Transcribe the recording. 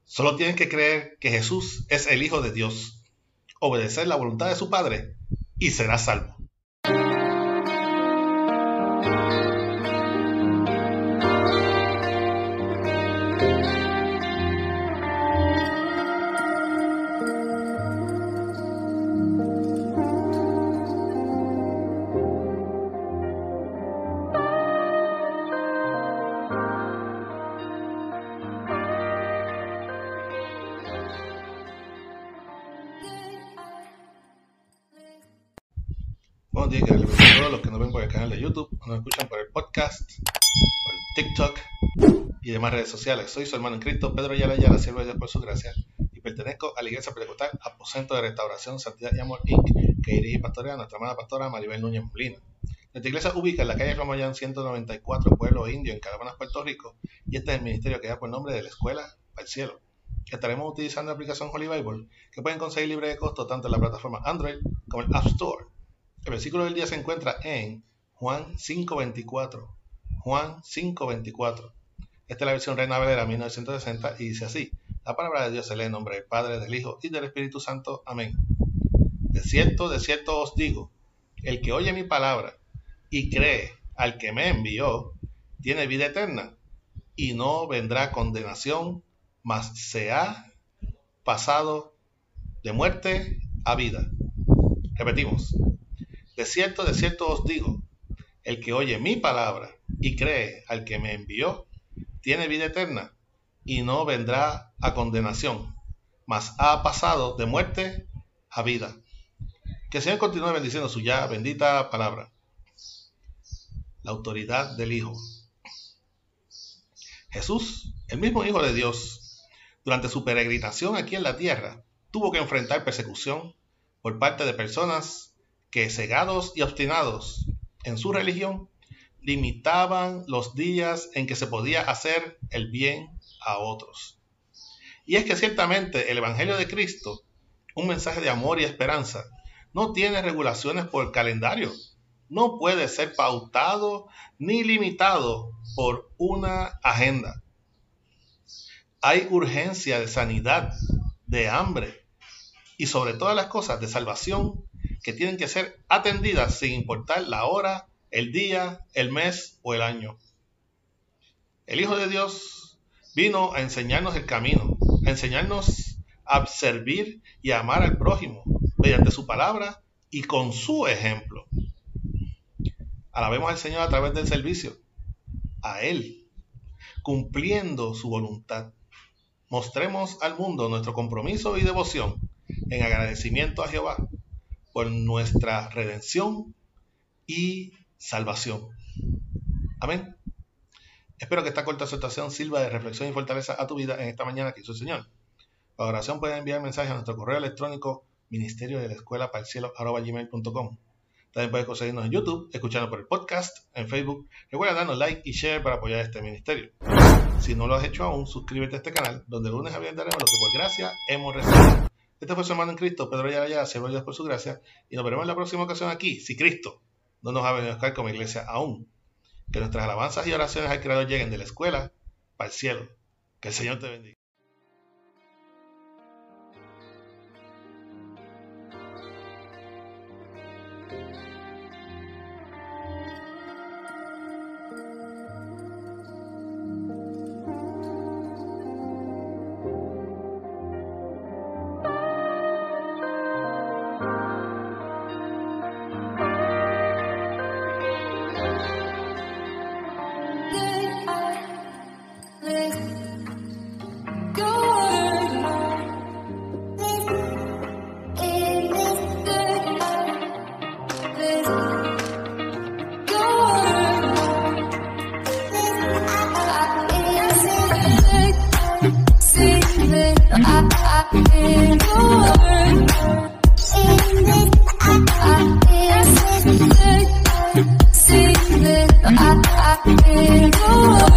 Solo tienen que creer que Jesús es el Hijo de Dios, obedecer la voluntad de su Padre y serás salvo. Buenos días, que les bendiga a todos los que nos ven por el canal de YouTube, o nos escuchan por el podcast, por el TikTok y demás redes sociales. Soy su hermano en Cristo, Pedro Ayala, siervo de Dios por su gracia, y pertenezco a la Iglesia Pentecostal Aposento de Restauración, Santidad y Amor, Inc., que dirige y pastorea a nuestra amada pastora Maribel Núñez Molina. Nuestra iglesia ubica en la calle Ramoyán 194, Pueblo Indio, en Carabanas, Puerto Rico, y este es el ministerio que da por nombre de la Escuela para el Cielo. Estaremos utilizando la aplicación Holy Bible, que pueden conseguir libre de costo tanto en la plataforma Android como en el App Store. El versículo del día se encuentra en Juan 5:24. Juan 5:24. Esta es la versión Reina Valera 1960 y dice así: la palabra de Dios se lee en nombre del Padre, del Hijo y del Espíritu Santo. Amén. De cierto os digo, el que oye mi palabra y cree al que me envió, tiene vida eterna y no vendrá condenación, mas se ha pasado de muerte a vida. Repetimos. De cierto os digo, el que oye mi palabra y cree al que me envió, tiene vida eterna y no vendrá a condenación, mas ha pasado de muerte a vida. Que el Señor continúe bendiciendo su ya bendita palabra. La autoridad del Hijo. Jesús, el mismo Hijo de Dios, durante su peregrinación aquí en la tierra, tuvo que enfrentar persecución por parte de personas que, cegados y obstinados en su religión, limitaban los días en que se podía hacer el bien a otros. Y es que ciertamente el Evangelio de Cristo, un mensaje de amor y esperanza, no tiene regulaciones por calendario, no puede ser pautado ni limitado por una agenda. Hay urgencia de sanidad, de hambre y sobre todas las cosas de salvación que tienen que ser atendidas sin importar la hora, el día, el mes o el año. El Hijo de Dios vino a enseñarnos el camino, a enseñarnos a servir y a amar al prójimo mediante su palabra y con su ejemplo. Alabemos al Señor a través del servicio, a Él, cumpliendo su voluntad. Mostremos al mundo nuestro compromiso y devoción en agradecimiento a Jehová por nuestra redención y salvación. Amén. Espero que esta corta exhortación sirva de reflexión y fortaleza a tu vida en esta mañana que hizo el Señor. Para oración pueden enviar mensajes a nuestro correo electrónico ministerio-de-la-escuela-para-el-cielo@gmail.com. También puedes conseguirnos en YouTube, escuchando por el podcast, en Facebook. Recuerda darnos like y share para apoyar este ministerio. Si no lo has hecho aún, suscríbete a este canal, donde lunes a viernes daremos lo que por gracia hemos recibido. Este fue su hermano en Cristo, Pedro Ayala, siervo de Dios por su gracia, y nos veremos en la próxima ocasión aquí, si Cristo no nos ha venido a buscar como iglesia aún. Que nuestras alabanzas y oraciones al Creador lleguen de la escuela para el cielo. Que el Señor te bendiga. I